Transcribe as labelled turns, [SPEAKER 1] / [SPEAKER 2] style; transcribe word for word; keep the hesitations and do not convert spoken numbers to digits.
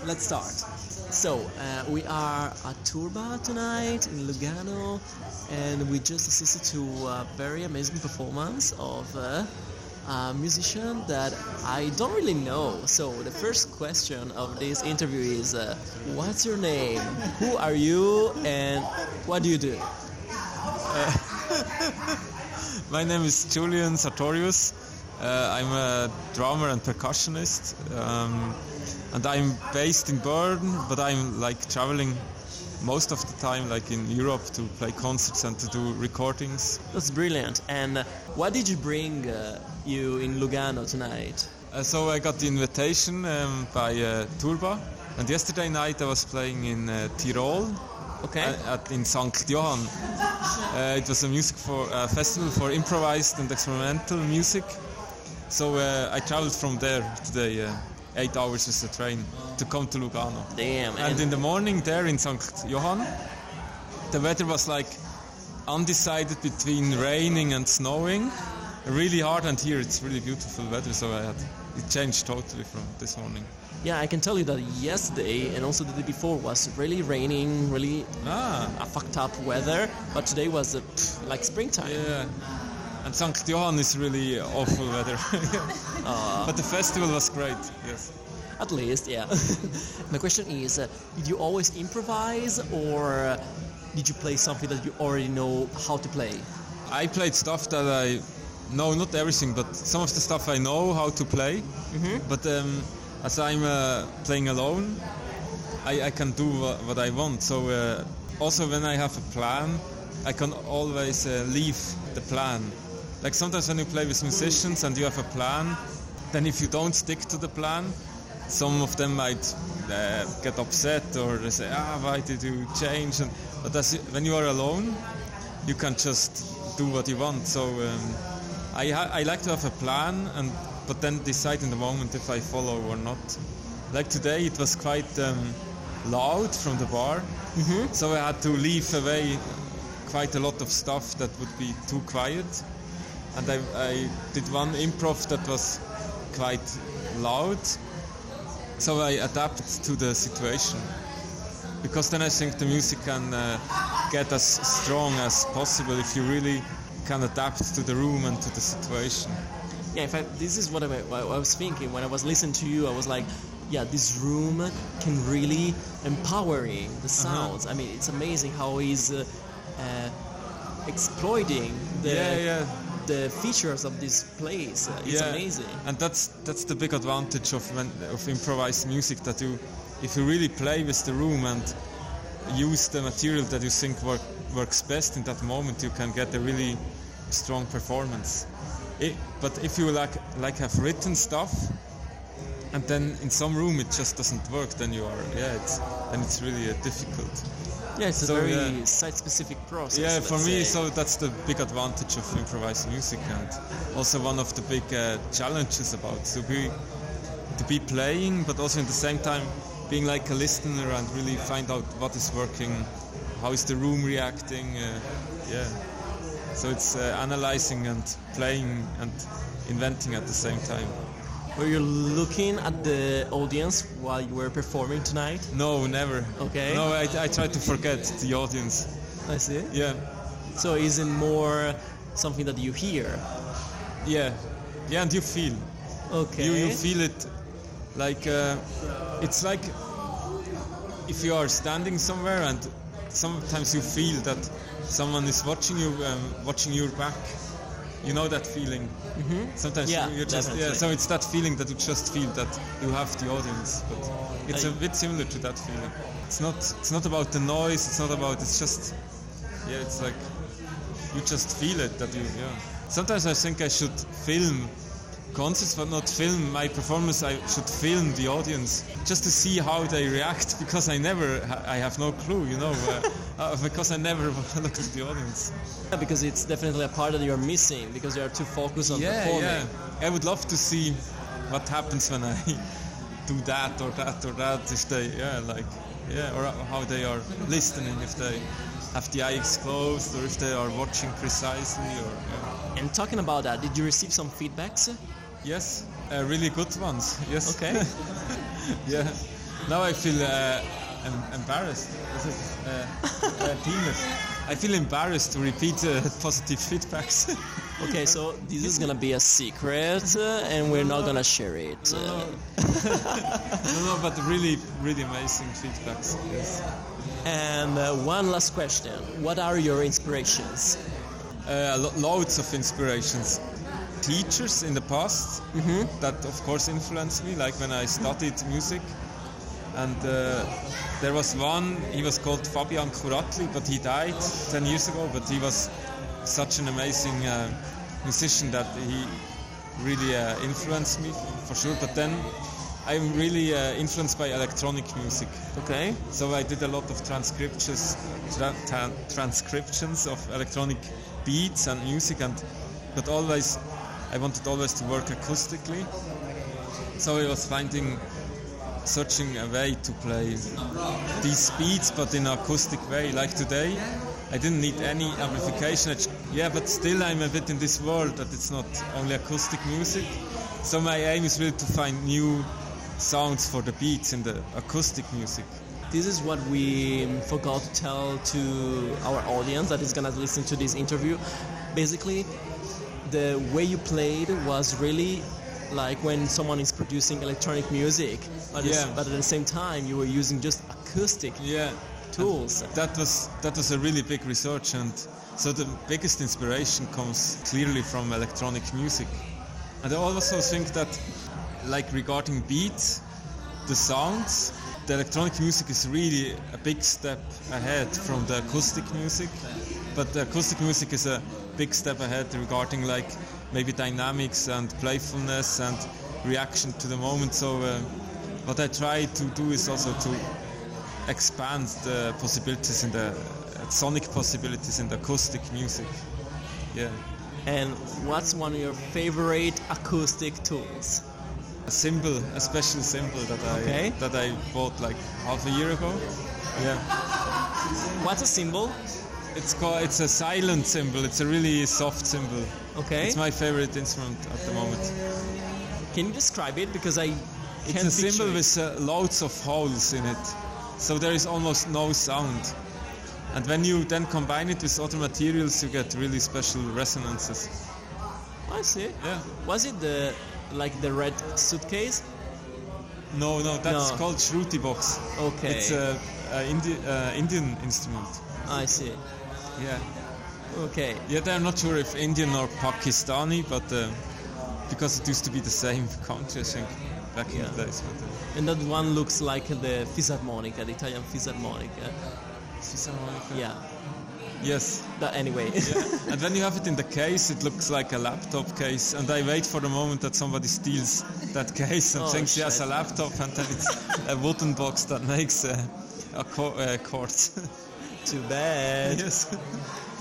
[SPEAKER 1] let's start. So, uh, we are at Turba tonight in Lugano, and we just assisted to a very amazing performance of uh, a musician that I don't really know. So, the first question of this interview is, uh, what's your name? Who are you? And what do you do?
[SPEAKER 2] Uh, my name is Julian Sartorius. Uh, I'm a drummer and percussionist, um, and I'm based in Bern, but I'm like traveling most of the time, like in Europe, to play concerts and to do recordings.
[SPEAKER 1] That's brilliant. And uh, what did you bring uh, you in Lugano tonight?
[SPEAKER 2] Uh, so I got the invitation um, by uh, Turba, and yesterday night I was playing in uh, Tyrol.
[SPEAKER 1] Okay.
[SPEAKER 2] Uh, at, in Sankt Johann. Uh, it was a music for a festival for improvised and experimental music. So uh, I traveled from there today, uh, eight hours with the train to come to Lugano.
[SPEAKER 1] Damn.
[SPEAKER 2] And, and in the morning there in Sankt Johann, the weather was like undecided between raining and snowing, really hard. And here it's really beautiful weather, so I had, it changed totally from this morning.
[SPEAKER 1] Yeah, I can tell you that yesterday and also the day before was really raining, really
[SPEAKER 2] ah.
[SPEAKER 1] a fucked up weather, but today was uh, pff, like springtime.
[SPEAKER 2] Yeah, and Sankt Johann is really awful weather. uh, but the festival was great, yes.
[SPEAKER 1] At least, yeah. My question is, uh, did you always improvise, or did you play something that you already know how to play?
[SPEAKER 2] I played stuff that I know, not everything, but some of the stuff I know how to play.
[SPEAKER 1] Mm-hmm.
[SPEAKER 2] But um, as I'm uh, playing alone, I, I can do what, what I want. So uh, also when I have a plan, I can always uh, leave the plan. Like sometimes when you play with musicians and you have a plan, then if you don't stick to the plan, some of them might uh, get upset or they say, ah, why did you change? And, but as you, when you are alone, you can just do what you want. So um, I, ha- I like to have a plan, and but then decide in the moment if I follow or not. Like today, it was quite um, loud from the bar,
[SPEAKER 1] mm-hmm.
[SPEAKER 2] so I had to leave away quite a lot of stuff that would be too quiet. And I, I did one improv that was quite loud, so I adapted to the situation. Because then I think the music can uh, get as strong as possible if you really can adapt to the room and to the situation.
[SPEAKER 1] Yeah, in fact, this is what I, what I was thinking when I was listening to you. I was like, yeah, this room can really empowering the sounds. Uh-huh. I mean, it's amazing how he's uh, uh, exploiting the
[SPEAKER 2] yeah, yeah.
[SPEAKER 1] the features of this place. Uh, it's
[SPEAKER 2] yeah.
[SPEAKER 1] amazing.
[SPEAKER 2] And that's that's the big advantage of when, of improvised music, that you, if you really play with the room and use the material that you think work, works best in that moment, you can get a really strong performance. It, but if you like like have written stuff, and then in some room it just doesn't work, then you are yeah, it's then it's really uh, difficult.
[SPEAKER 1] Yeah, it's
[SPEAKER 2] so,
[SPEAKER 1] a very
[SPEAKER 2] yeah.
[SPEAKER 1] site-specific process.
[SPEAKER 2] Yeah, for me,
[SPEAKER 1] say.
[SPEAKER 2] so that's the big advantage of improvised music, and also one of the big uh, challenges about to be to be playing, but also in the same time being like a listener and really find out what is working, how is the room reacting. Uh, yeah. So it's uh, analyzing and playing and inventing at the same time.
[SPEAKER 1] Were you looking at the audience while you were performing tonight?
[SPEAKER 2] No, never.
[SPEAKER 1] Okay.
[SPEAKER 2] No, I, I try to forget the audience.
[SPEAKER 1] I see.
[SPEAKER 2] Yeah.
[SPEAKER 1] So is it more something that you hear?
[SPEAKER 2] Yeah. Yeah, and you feel.
[SPEAKER 1] Okay.
[SPEAKER 2] You, you feel it like, uh, it's like if you are standing somewhere and sometimes you feel that someone is watching you, um, watching your back. You know that feeling.
[SPEAKER 1] Mm-hmm.
[SPEAKER 2] Sometimes
[SPEAKER 1] yeah,
[SPEAKER 2] you just
[SPEAKER 1] definitely.
[SPEAKER 2] yeah. So it's that feeling that you just feel that you have the audience. But it's a bit similar to that feeling. It's not. It's not about the noise. It's not about. It's just. Yeah. It's like you just feel it that you. Yeah. Sometimes I think I should film concerts, but not film my performance. I should film the audience just to see how they react, because I never. I have no clue. You know. Uh, uh, because I never look at the audience.
[SPEAKER 1] Yeah, because it's definitely a part that you're missing because you are too focused on
[SPEAKER 2] yeah,
[SPEAKER 1] performing.
[SPEAKER 2] Yeah, I would love to see what happens when I do that or that or that. If they, yeah, like, yeah, or how they are listening. If they have the eyes closed or if they are watching precisely. Or yeah.
[SPEAKER 1] And talking about that, did you receive some feedbacks?
[SPEAKER 2] Yes, uh, really good ones. Yes.
[SPEAKER 1] Okay.
[SPEAKER 2] yeah. Now I feel uh, em- embarrassed. This is, uh, uh, penis. I feel embarrassed to repeat uh, positive feedbacks.
[SPEAKER 1] Okay, so this is gonna be a secret, uh, and we're not gonna share it. Uh,
[SPEAKER 2] No, no, but really, really amazing feedbacks. Yes.
[SPEAKER 1] and uh, one last question: what are your inspirations?
[SPEAKER 2] Uh, lo- loads of inspirations. Teachers in the past that, of course, influenced me. Like when I studied music, and uh, there was one. He was called Fabian Curatli, but he died ten years ago. But he was such an amazing uh, musician that he really uh, influenced me for sure. But then I'm really uh, influenced by electronic music.
[SPEAKER 1] Okay.
[SPEAKER 2] So I did a lot of transcriptions, tra- tra- transcriptions of electronic beats and music, and but always I wanted always to work acoustically. So I was finding, searching a way to play these beats, but in an acoustic way. Like today, I didn't need any amplification. I j- Yeah, but still I'm a bit in this world that it's not only acoustic music. So my aim is really to find new sounds for the beats in the acoustic music.
[SPEAKER 1] This is what we forgot to tell to our audience that is gonna listen to this interview. Basically, the way you played was really like when someone is producing electronic music, but, it's-
[SPEAKER 2] Yeah.
[SPEAKER 1] but at the same time you were using just acoustic
[SPEAKER 2] Yeah,
[SPEAKER 1] tools.
[SPEAKER 2] that was that was a really big research, and so the biggest inspiration comes clearly from electronic music. And I also think that, like regarding beats, the sounds, the electronic music is really a big step ahead from the acoustic music. But the acoustic music is a big step ahead regarding like maybe dynamics and playfulness and reaction to the moment. So uh, what I try to do is also to expand the possibilities in the uh, sonic possibilities in the acoustic music. Yeah.
[SPEAKER 1] And what's one of your favorite acoustic tools?
[SPEAKER 2] A cymbal, a special cymbal that I
[SPEAKER 1] Okay.
[SPEAKER 2] that I bought like half a year ago. Yeah.
[SPEAKER 1] What's a cymbal?
[SPEAKER 2] It's called it's a silent cymbal. It's a really soft cymbal.
[SPEAKER 1] Okay.
[SPEAKER 2] It's my favorite instrument at the moment.
[SPEAKER 1] Can you describe it? Because I
[SPEAKER 2] It's
[SPEAKER 1] can't
[SPEAKER 2] a cymbal
[SPEAKER 1] picture it.
[SPEAKER 2] with uh, loads of holes in it. So there is almost no sound. And when you then combine it with other materials, you get really special resonances.
[SPEAKER 1] I see.
[SPEAKER 2] Yeah.
[SPEAKER 1] Was it the like the red suitcase?
[SPEAKER 2] No, no, that's
[SPEAKER 1] No.
[SPEAKER 2] called Shruti box.
[SPEAKER 1] Okay.
[SPEAKER 2] It's a, a Indi- uh, Indian instrument.
[SPEAKER 1] I see.
[SPEAKER 2] Yeah.
[SPEAKER 1] Okay.
[SPEAKER 2] Yeah, I'm not sure if Indian or Pakistani, but uh, because it used to be the same country, I think, back in
[SPEAKER 1] Yeah.
[SPEAKER 2] the days. But, uh,
[SPEAKER 1] And that one looks like the fisarmonica, the Italian fisarmonica.
[SPEAKER 2] Fisarmonica.
[SPEAKER 1] Yeah.
[SPEAKER 2] Yes.
[SPEAKER 1] But anyway.
[SPEAKER 2] Yeah. And when you have it in the case, it looks like a laptop case. And I wait for the moment that somebody steals that case and
[SPEAKER 1] Oh,
[SPEAKER 2] thinks he has
[SPEAKER 1] shit.
[SPEAKER 2] a laptop, and then it's a wooden box that makes uh, a co- uh, chords.
[SPEAKER 1] Too bad.
[SPEAKER 2] Yes.